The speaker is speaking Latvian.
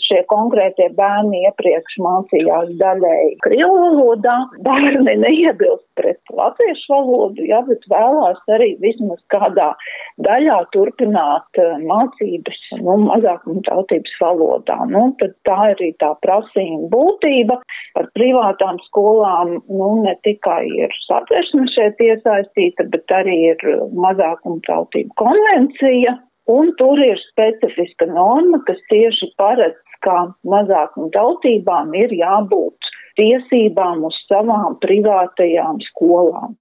šie konkrētie bērni iepriekš mācījās daļēji krievu valodā, bērni neiebilst pret latviešu valodu, ja, bet vēlās arī vismaz kādā daļā turpināt mācības, mazākumtautības valodā. Tad tā arī tā prasījuma būtība. Par privātām skolām, ne tikai ir Satversme šeit iesaistīta, bet arī ir mazākumtautību konvencija. Un tur ir specifiska norma, kas tieši paredz, ka mazākumtautībām ir jābūt tiesībām uz savām privātajām skolām.